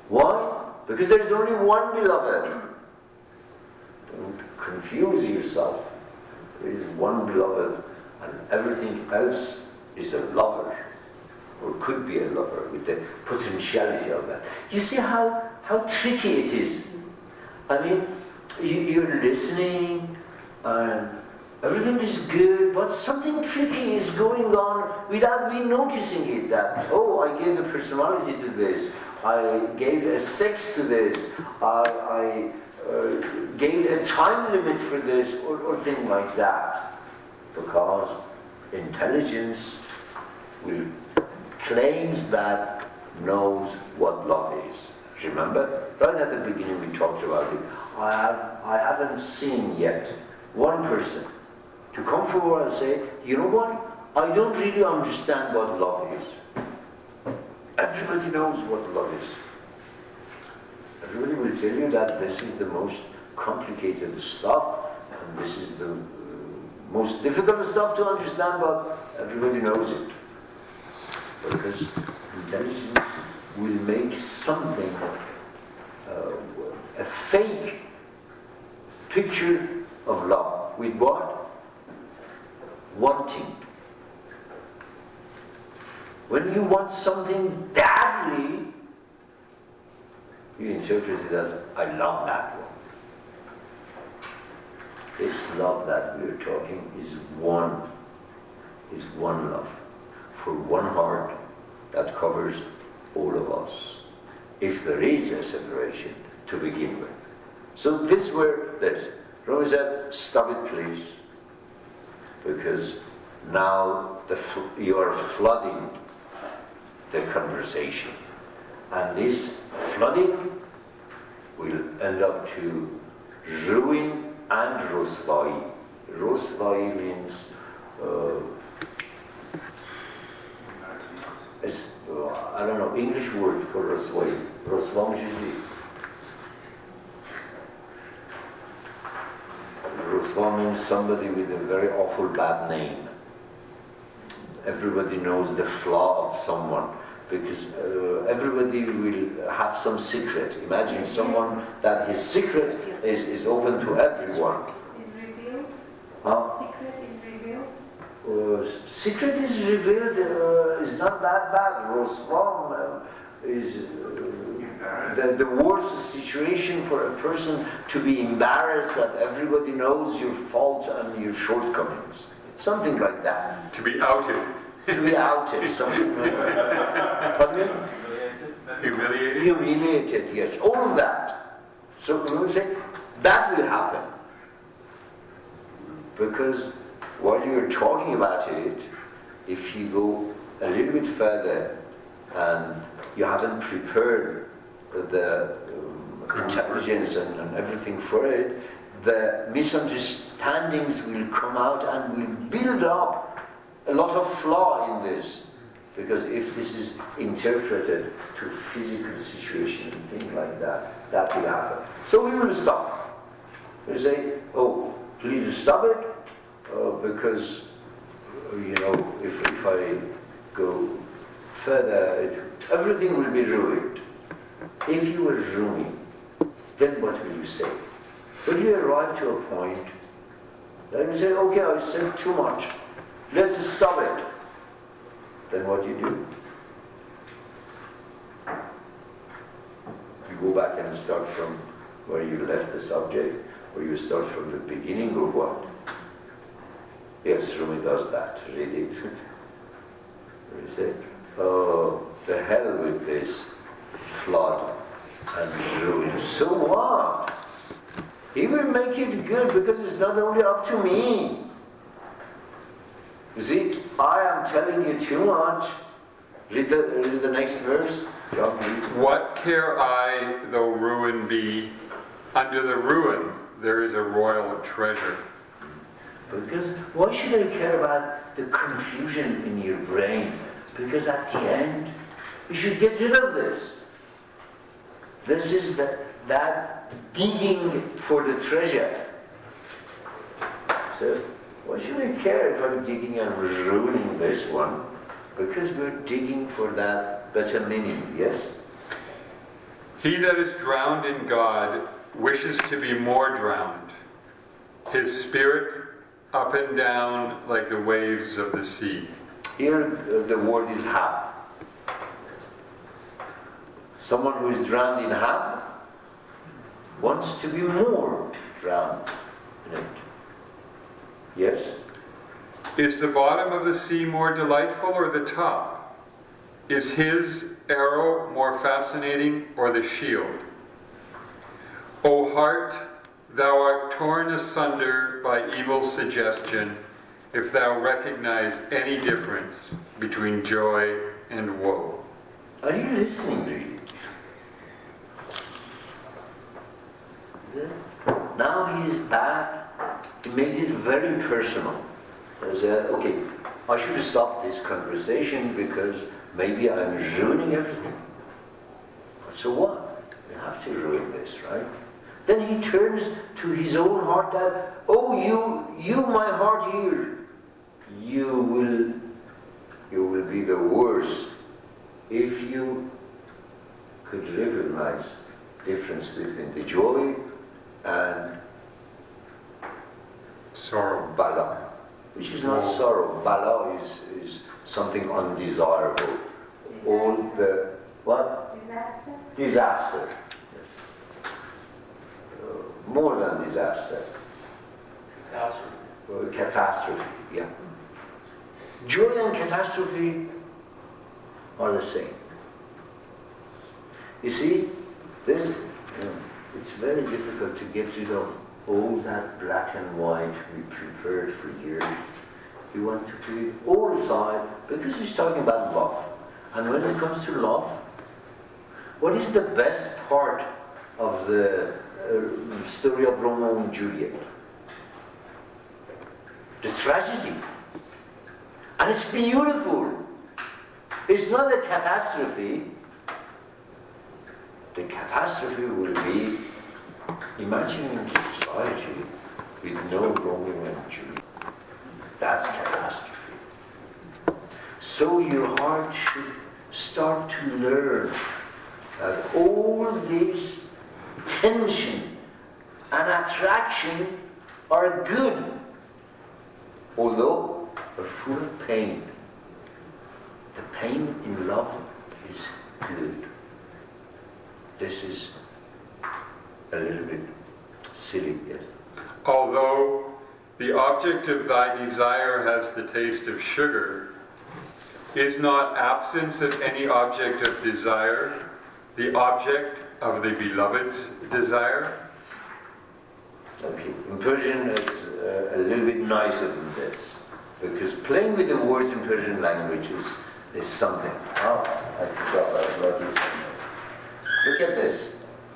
Why? Because there is only one beloved. Don't confuse yourself. There is one beloved, and everything else is a lover, or could be a lover, with the potentiality of that. You see how tricky it is. I mean, you're listening, and everything is good, but something tricky is going on without me noticing it. That, oh, I gave a personality to this, I gave a sex to this, I gave a time limit for this, or thing like that. Because intelligence claims that knows what love is. Remember? Right at the beginning we talked about it. I haven't seen yet one person to come forward and say, you know what? I don't really understand what love is. Everybody knows what love is. Everybody will tell you that this is the most complicated stuff, and this is the most difficult stuff to understand, but everybody knows it. Because intelligence will make something, a fake picture of love. With what? Wanting. When you want something badly, you interpret it as, I love that one. This love that we're talking is one love, for one heart that covers all of us, if there is a separation to begin with. So this were this. Rumi said, stop it please, because now you are flooding the conversation, and this flooding will end up to ruin and Roswai. Roswai means I don't know, English word for Roswai. Roswai means somebody with a very awful bad name. Everybody knows the flaw of someone, because everybody will have some secret. Imagine someone that his secret is open to everyone. Is revealed? Huh? Secret is revealed is not that bad. Roswam is the worst situation for a person to be embarrassed that everybody knows your fault and your shortcomings. Something like that. To be outed. To be outed, something like that. Pardon me? Humiliated? Humiliated, yes. All of that. So we say that will happen. Because while you're talking about it, if you go a little bit further and you haven't prepared the intelligence and everything for it, the misunderstandings will come out and will build up a lot of flaw in this. Because if this is interpreted to physical situation and things like that, that will happen. So we will stop. We say, oh, please stop it, because, you know, if I go further, everything will be ruined. If you were Rumi, then what will you say? When you arrive to a point, then you say, okay, I said too much. Let's stop it. Then what do? You go back and start from where you left the subject, or you start from the beginning, or what? Yes, Rumi does that. Read it. He said, oh, the hell with this flood and ruin. So what? He will make it good, because it's not only up to me. You see, I am telling you too much. Read the next verse. John, what care I though ruin be? Under the ruin there is a royal treasure. Because why should I care about the confusion in your brain? Because at the end, you should get rid of this. This is that digging for the treasure. So, why should I care if I'm digging and ruining this one? Because we're digging for that better meaning, yes? He that is drowned in God wishes to be more drowned, his spirit up and down like the waves of the sea. Here the word is hab. Someone who is drowned in hab wants to be more drowned in it. Yes? Is the bottom of the sea more delightful or the top? Is his arrow more fascinating or the shield? O heart, thou art torn asunder by evil suggestion, if thou recognize any difference between joy and woe. Are you listening really? Now he is back. He made it very personal. He said, okay, I should stop this conversation because maybe I'm ruining everything. So what? We have to ruin this, right? Then he turns to his own heart that, oh, you, my heart here, you will be the worst if you could recognize difference between the joy and sorrow. Bala, which is not sorrow. Bala is something undesirable. All the what? Disaster. More than disaster. Catastrophe, yeah. Joy and catastrophe are the same. You see, it's very difficult to get rid of all that black and white we prepared for years. We want to put it all aside because he's talking about love. And when it comes to love, what is the best part of the story of Romeo and Juliet? The tragedy. And it's beautiful. It's not a catastrophe. The catastrophe will be imagining a society with no Romeo and Juliet. That's catastrophe. So your heart should start to learn that all this tension and attraction are good, although are full of pain. The pain in love is good. This is a little bit silly, yes. Although the object of thy desire has the taste of sugar, is not absence of any object of desire the object of the beloved's desire? Okay, in Persian it's a little bit nicer than this, because playing with the words in Persian language is something. Oh, I forgot about this. Look at this.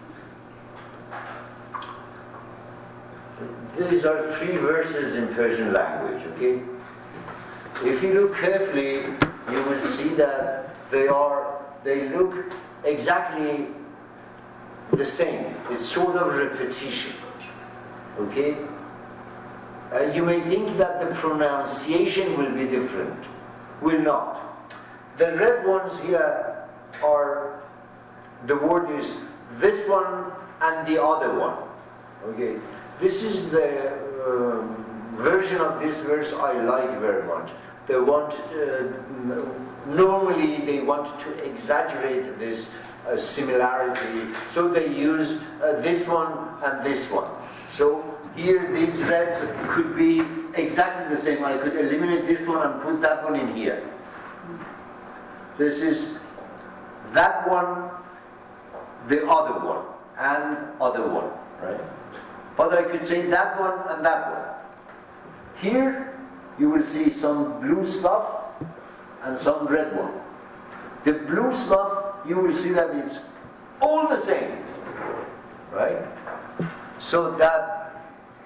These are 3 verses in Persian language, okay? If you look carefully, you will see that they look exactly the same. It's sort of repetition, okay? You may think that the pronunciation will be different. Will not. The red ones here are, the word is this one and the other one, okay? This is the version of this verse I like very much. They want, normally they want to exaggerate this similarity, so they use this one and this one. So here these reds could be exactly the same. I could eliminate this one and put that one in here. This is that one, the other one, and other one, right? But I could say that one and that one. Here you will see some blue stuff and some red one. The blue stuff, you will see that it's all the same, right? So that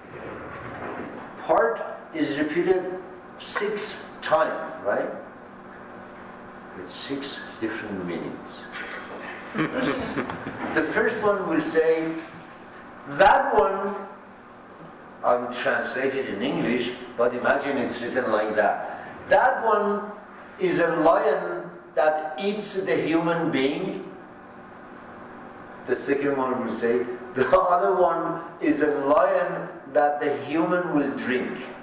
part is repeated 6 times, right? With 6 different meanings. The first one will say, that one, I'm translated in English, but imagine it's written like that. That one is a lion that eats the human being. the second one will say, the other one is a lion that the human will drink.